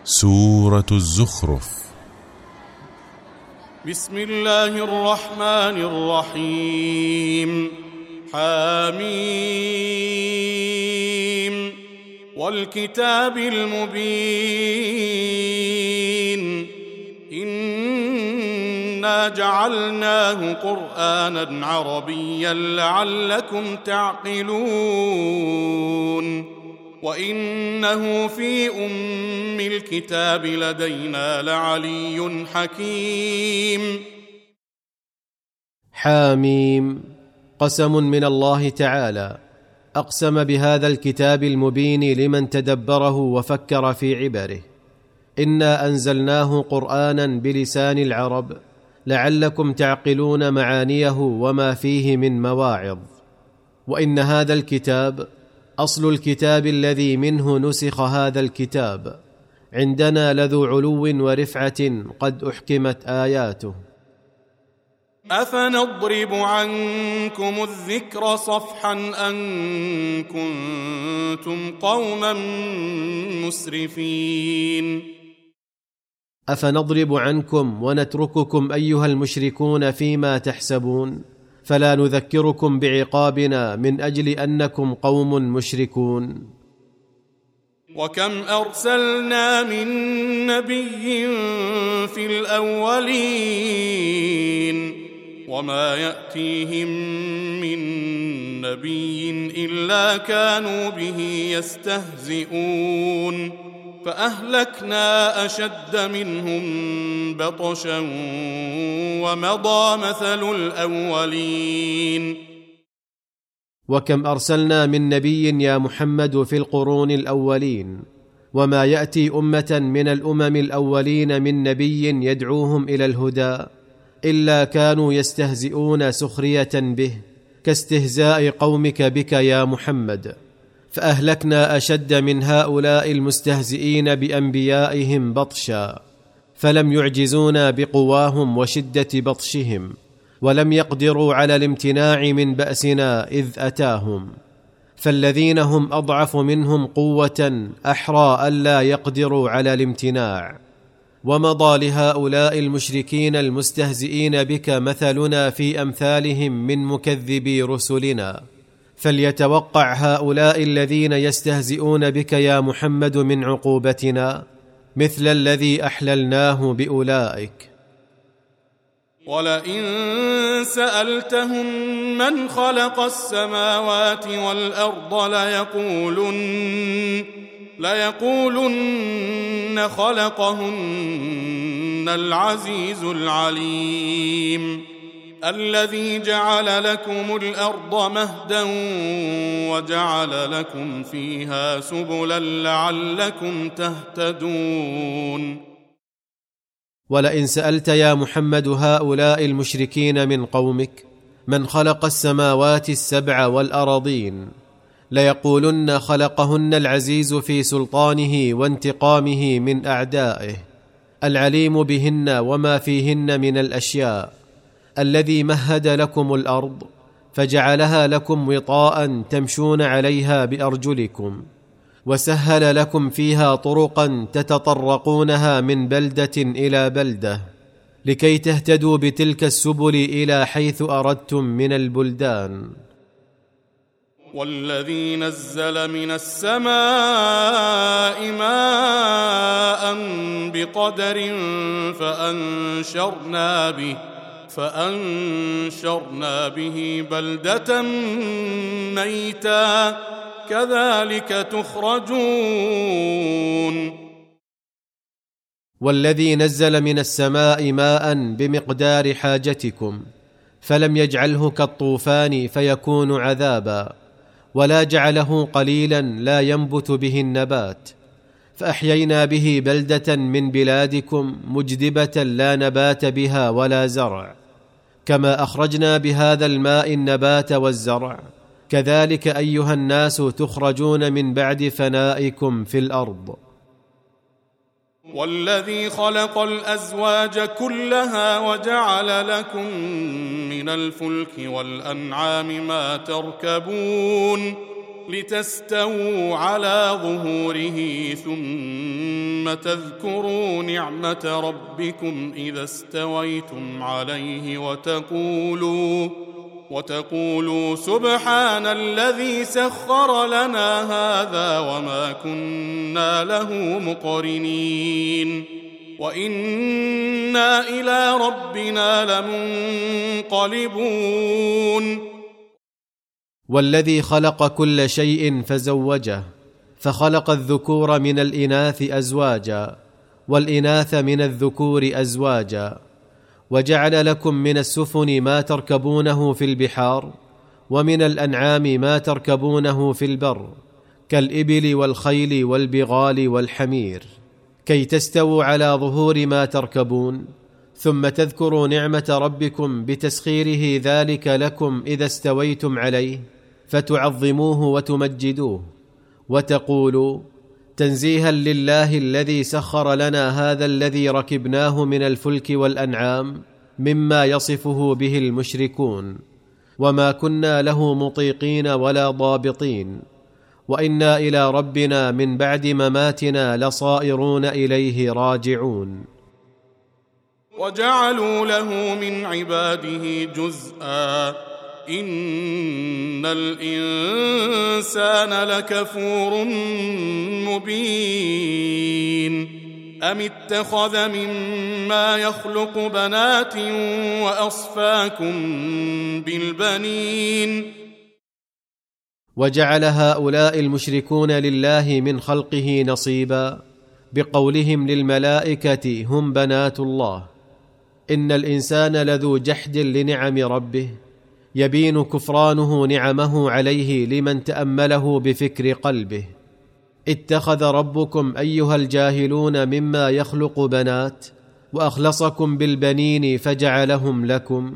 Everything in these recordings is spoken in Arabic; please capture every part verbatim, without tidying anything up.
سورة الزخرف. بسم الله الرحمن الرحيم. حاميم والكتاب المبين إنا جعلناه قرآنا عربيا لعلكم تعقلون وإنه في أم الكتاب لدينا لعلي حكيم. حاميم قسم من الله تعالى، أقسم بهذا الكتاب المبين لمن تدبره وفكر في عبره. إنا أنزلناه قرآنا بلسان العرب لعلكم تعقلون معانيه وما فيه من مواعظ. وإن هذا الكتاب أصل الكتاب الذي منه نسخ هذا الكتاب، عندنا لذو علو ورفعة قد أحكمت آياته. أفنضرب عنكم الذكر صفحا أن كنتم قوما مسرفين. أفنضرب عنكم ونترككم أيها المشركون فيما تحسبون، فلا نذكركم بعقابنا من أجل أنكم قوم مشركون. وكم أرسلنا من نبي في الأولين وما يأتيهم من نبي إلا كانوا به يستهزئون فأهلكنا أشد منهم بطشا ومضى مثل الأولين. وكم أرسلنا من نبي يا محمد في القرون الأولين، وما يأتي أمة من الأمم الأولين من نبي يدعوهم إلى الهدى إلا كانوا يستهزئون سخرية به، كاستهزاء قومك بك يا محمد. فأهلكنا أشد من هؤلاء المستهزئين بأنبيائهم بطشا، فلم يعجزونا بقواهم وشدة بطشهم، ولم يقدروا على الامتناع من بأسنا إذ أتاهم. فالذين هم أضعف منهم قوة أحرى ألا يقدروا على الامتناع. ومضى لهؤلاء المشركين المستهزئين بك مثلنا في أمثالهم من مكذبي رسلنا، فليتوقع هؤلاء الذين يستهزئون بك يا محمد من عقوبتنا مثل الذي أحللناه بأولئك. ولئن سألتهم من خلق السماوات والأرض ليقولن, ليقولن خلقهن العزيز العليم الذي جعل لكم الأرض مهدا وجعل لكم فيها سبلا لعلكم تهتدون. ولئن سألت يا محمد هؤلاء المشركين من قومك من خلق السماوات السبع والأراضين ليقولن خلقهن العزيز في سلطانه وانتقامه من أعدائه، العليم بهن وما فيهن من الأشياء، الذي مهد لكم الأرض فجعلها لكم وطاء تمشون عليها بأرجلكم، وسهل لكم فيها طرقا تتطرقونها من بلدة إلى بلدة لكي تهتدوا بتلك السبل إلى حيث أردتم من البلدان. والذي نزل من السماء ماء بقدر فأنشرنا به فأنشرنا به بلدة ميتا كذلك تخرجون. والذي نزل من السماء ماء بمقدار حاجتكم فلم يجعله كالطوفان فيكون عذابا، ولا جعله قليلا لا ينبت به النبات، فأحيينا به بلدة من بلادكم مجدبة لا نبات بها ولا زرع. كما أخرجنا بهذا الماء النبات والزرع، كذلك أيها الناس تخرجون من بعد فنائكم في الأرض. والذي خلق الأزواج كلها وجعل لكم من الفلك والأنعام ما تركبون لتستووا على ظهوره ثم تذكروا نعمة ربكم إذا استويتم عليه وتقولوا وتقولوا سبحان الذي سخر لنا هذا وما كنا له مقرنين وإنا إلى ربنا لمنقلبون. والذي خلق كل شيء فزوجه، فخلق الذكور من الإناث أزواجا والإناث من الذكور أزواجا، وجعل لكم من السفن ما تركبونه في البحار، ومن الأنعام ما تركبونه في البر، كالإبل والخيل والبغال والحمير، كي تستووا على ظهور ما تركبون، ثم تذكروا نعمة ربكم بتسخيره ذلك لكم إذا استويتم عليه، فتعظموه وتمجدوه، وتقولوا تنزيها لله الذي سخر لنا هذا الذي ركبناه من الفلك والأنعام مما يصفه به المشركون، وما كنا له مطيقين ولا ضابطين، وإنا إلى ربنا من بعد مماتنا لصائرون إليه راجعون. وجعلوا له من عباده جزءا إن الإنسان لكفور مبين. أم اتخذ مما يخلق بنات وأصفاكم بالبنين. وجعل هؤلاء المشركون لله من خلقه نصيبا بقولهم للملائكة هم بنات الله. إن الإنسان لذو جحد لنعم ربه، يبين كفرانه نعمه عليه لمن تأمله بفكر قلبه. اتخذ ربكم أيها الجاهلون مما يخلق بنات وأخلصكم بالبنين فجعلهم لكم.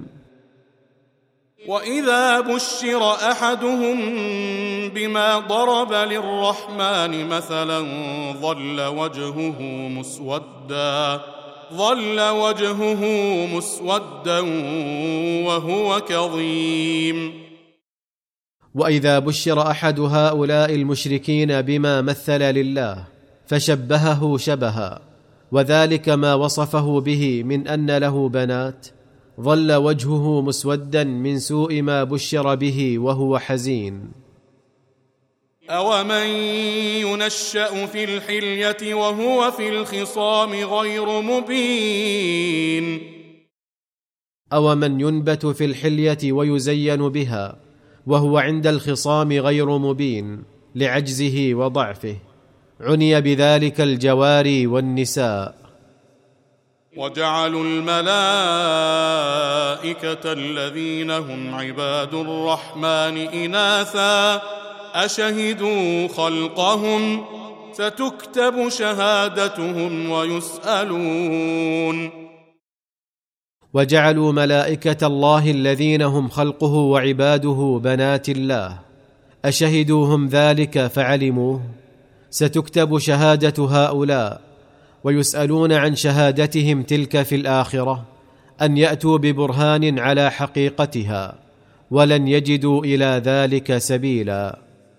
وإذا بشر أحدهم بما ضرب للرحمن مثلا ظل وجهه مسودا ظل وجهه مسودا وهو كظيم. وإذا بشر أحد هؤلاء المشركين بما مثل لله فشبهه شبها، وذلك ما وصفه به من أن له بنات، ظل وجهه مسودا من سوء ما بشر به وهو حزين. أومن ينشأ في الحلية وهو في الخصام غير مبين. أومن ينبت في الحلية ويزين بها وهو عند الخصام غير مبين لعجزه وضعفه، عني بذلك الجواري والنساء. وجعلوا الملائكة الذين هم عباد الرحمن إناثا أشهدوا خلقهم ستكتب شهادتهم ويسألون. وجعلوا ملائكة الله الذين هم خلقه وعباده بنات الله أشهدوهم ذلك فعلموه، ستكتب شهادة هؤلاء ويسألون عن شهادتهم تلك في الآخرة، أن يأتوا ببرهان على حقيقتها، ولن يجدوا إلى ذلك سبيلا.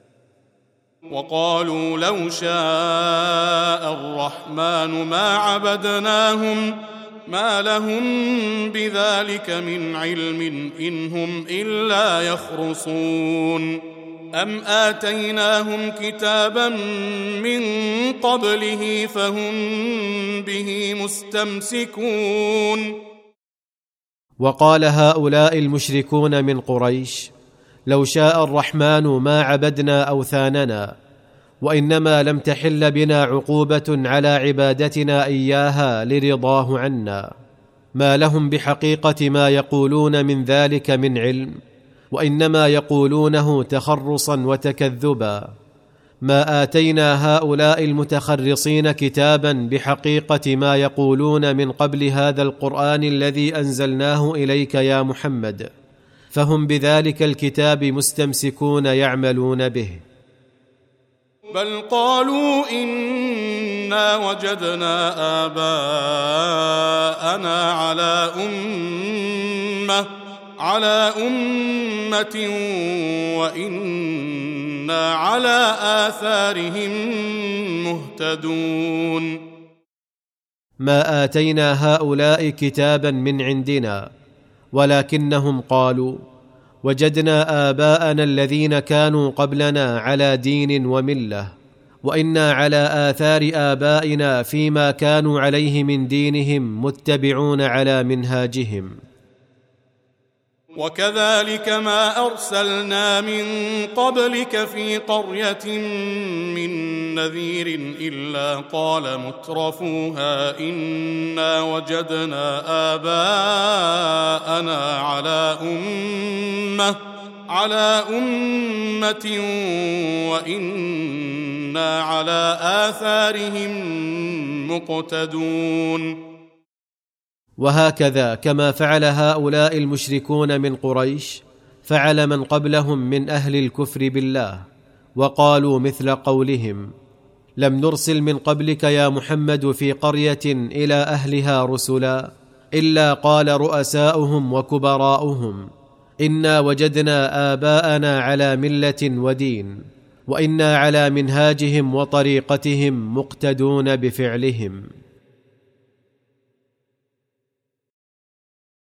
وقالوا لو شاء الرحمن ما عبدناهم ما لهم بذلك من علم إن هم إلا يخرصون. أم آتيناهم كتابا من قبله فهم به مستمسكون. وقال هؤلاء المشركون من قريش لو شاء الرحمن ما عبدنا أوثاننا، وإنما لم تحل بنا عقوبة على عبادتنا إياها لرضاه عنا، ما لهم بحقيقة ما يقولون من ذلك من علم، وإنما يقولونه تخرصا وتكذبا. ما آتينا هؤلاء المتخرصين كتابا بحقيقة ما يقولون من قبل هذا القرآن الذي أنزلناه إليك يا محمد، فهم بذلك الكتاب مستمسكون يعملون به. بل قالوا إنا وجدنا آباءنا على أمة على أمة وإنا وإنا على آثارهم مهتدون. ما آتينا هؤلاء كتابا من عندنا، ولكنهم قالوا وجدنا آباءنا الذين كانوا قبلنا على دين وملة، وإنا على آثار آبائنا فيما كانوا عليه من دينهم متبعون على منهاجهم. وكذلك ما أرسلنا من قبلك في قرية من نذير إلا قال مترفوها إنا وجدنا آباءنا على أمة على أمة وإنا على آثارهم مقتدون. وهكذا كما فعل هؤلاء المشركون من قريش فعل من قبلهم من أهل الكفر بالله، وقالوا مثل قولهم: لم نرسل من قبلك يا محمد في قرية إلى أهلها رسلا إلا قال رؤساؤهم وكبراؤهم إنا وجدنا آباءنا على ملة ودين وإنا على منهاجهم وطريقتهم مقتدون بفعلهم.